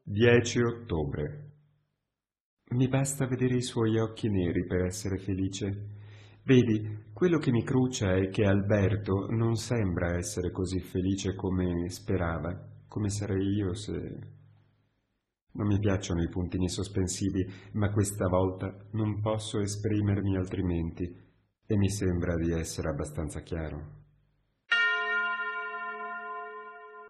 10 ottobre. Mi basta vedere i suoi occhi neri per essere felice. Vedi, quello che mi crucia è che Alberto non sembra essere così felice come sperava, come sarei io se... Non mi piacciono i puntini sospensivi, ma questa volta non posso esprimermi altrimenti e mi sembra di essere abbastanza chiaro.